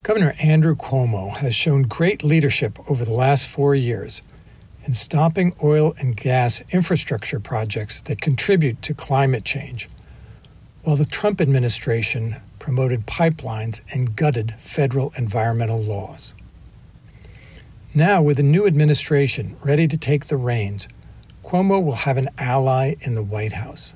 Governor Andrew Cuomo has shown great leadership over the last 4 years in stopping oil and gas infrastructure projects that contribute to climate change, while the Trump administration promoted pipelines and gutted federal environmental laws. Now, with a new administration ready to take the reins, Cuomo will have an ally in the White House.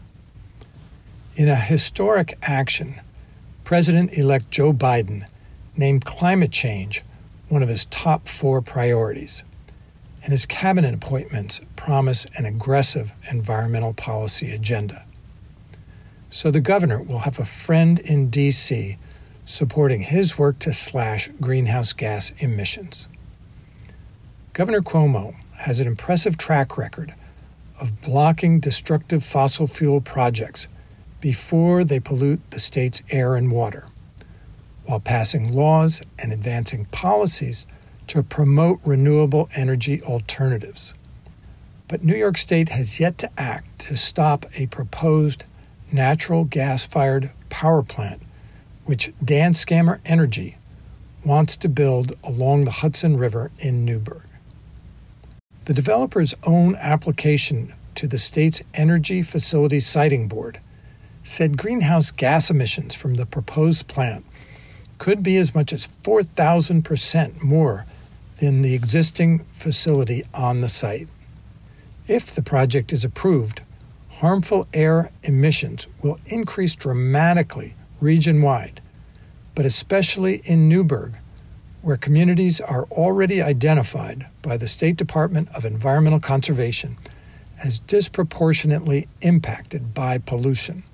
In a historic action, President-elect Joe Biden named climate change one of his top 4 priorities, and his cabinet appointments promise an aggressive environmental policy agenda. So the governor will have a friend in D.C. supporting his work to slash greenhouse gas emissions. Governor Cuomo has an impressive track record of blocking destructive fossil fuel projects before they pollute the state's air and water, while passing laws and advancing policies to promote renewable energy alternatives. But New York State has yet to act to stop a proposed natural gas-fired power plant, which Dan Scammer Energy wants to build along the Hudson River in Newburgh. The developer's own application to the state's Energy Facility Siting Board said greenhouse gas emissions from the proposed plant could be as much as 4,000% more than the existing facility on the site. If the project is approved, harmful air emissions will increase dramatically region-wide, but especially in Newburgh, where communities are already identified by the State Department of Environmental Conservation as disproportionately impacted by pollution.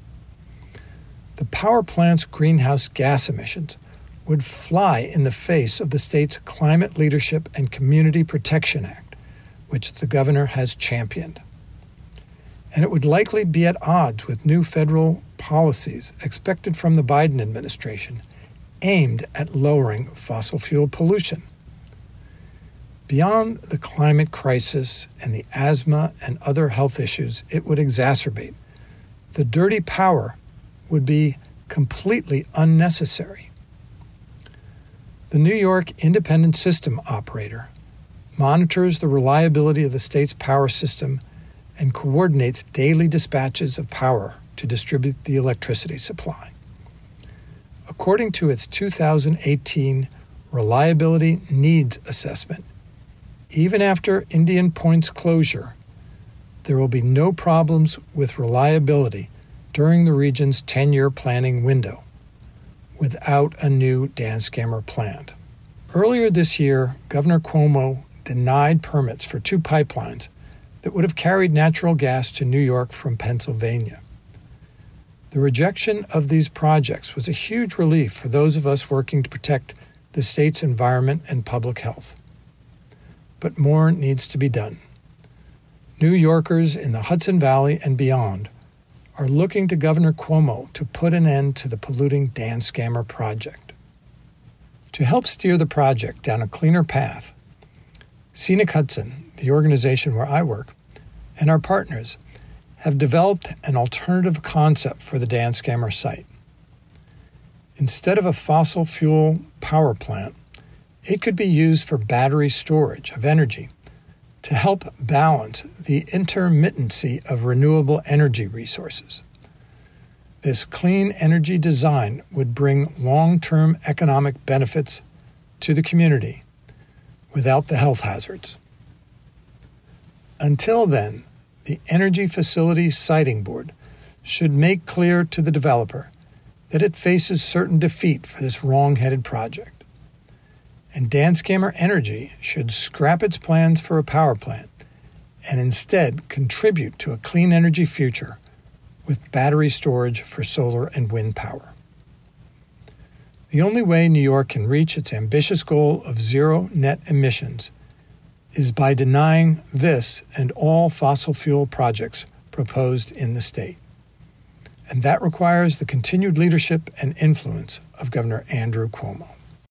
The power plant's greenhouse gas emissions would fly in the face of the state's Climate Leadership and Community Protection Act, which the governor has championed. And it would likely be at odds with new federal policies expected from the Biden administration aimed at lowering fossil fuel pollution. Beyond the climate crisis and the asthma and other health issues it would exacerbate, the dirty power would be completely unnecessary. The New York Independent System Operator monitors the reliability of the state's power system and coordinates daily dispatches of power to distribute the electricity supply. According to its 2018 Reliability Needs Assessment, even after Indian Point's closure, there will be no problems with reliability during the region's 10-year planning window without a new Dan Scammer plant. Earlier this year, Governor Cuomo denied permits for 2 pipelines that would have carried natural gas to New York from Pennsylvania. The rejection of these projects was a huge relief for those of us working to protect the state's environment and public health. But more needs to be done. New Yorkers in the Hudson Valley and beyond are looking to Governor Cuomo to put an end to the polluting Dan Scammer project. To help steer the project down a cleaner path, Scenic Hudson, the organization where I work, and our partners have developed an alternative concept for the Dan Scammer site. Instead of a fossil fuel power plant, it could be used for battery storage of energy to help balance the intermittency of renewable energy resources. This clean energy design would bring long-term economic benefits to the community without the health hazards. Until then, the Energy Facility Siting Board should make clear to the developer that it faces certain defeat for this wrong-headed project. And Dan Scammer Energy should scrap its plans for a power plant and instead contribute to a clean energy future with battery storage for solar and wind power. The only way New York can reach its ambitious goal of zero net emissions is by denying this and all fossil fuel projects proposed in the state. And that requires the continued leadership and influence of Governor Andrew Cuomo.